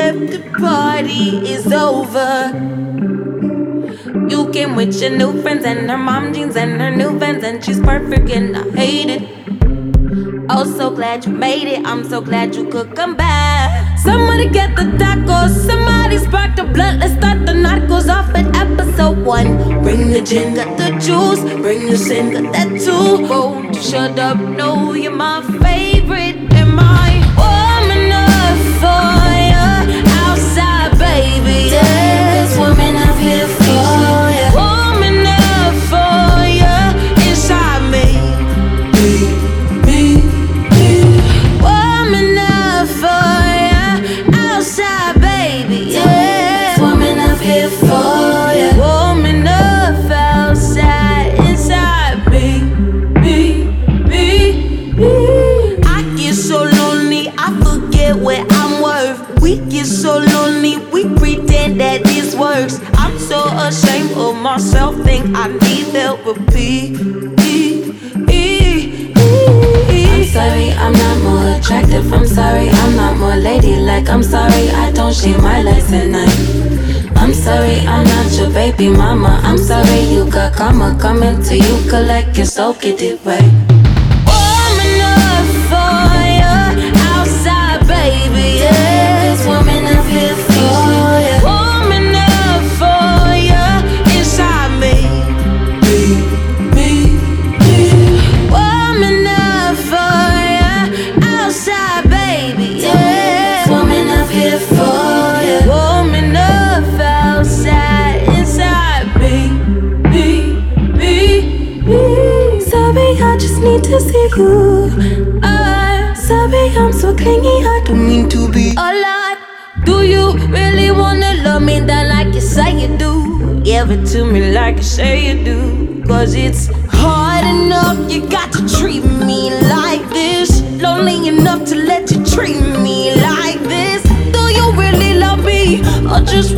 that the party is over. You came with your new friends and her mom jeans and her new Vans, and she's perfect and I hate it. Oh, so glad you made it. I'm so glad you could come back. Somebody get the tacos. Somebody spark the blunt. Let's start the narcos off at episode 1. Bring the gin, got the juice. Bring the sin, got that too. Won't you shut up? No, you're my favorite. Am I warm enough for you? Outside, baby. There's women out here for you. Warm enough for you. Inside me. Warm enough for you. Outside, baby. There's women out here for you. Warm enough outside. Inside me. I get so lonely, I forget what I'm worth. We get so lonely, we pretend that this works. I'm so ashamed of myself, think I need therapy. I'm sorry, I'm not more attractive. I'm sorry, I'm not more ladylike. I'm sorry, I don't shave my legs at night. I'm sorry, I'm not your baby mama. I'm sorry, you got karma coming to you. Collect your soul, get it right. Warm enough for you. Outside, baby. There's women out here for you. Warm enough for you. Inside me. Warm enough for you. Outside, baby. There's women out here for you. Warm enough outside. Inside me. Sorry, I just need to see you. Sorry, I'm so clingy, I don't mean to be a lot. Do you really wanna love me that like you say you do? Give it to me like you say you do. Cause it's hard enough, you got to treat me like this. Lonely enough to let you treat me like this. Do you really love me? Or just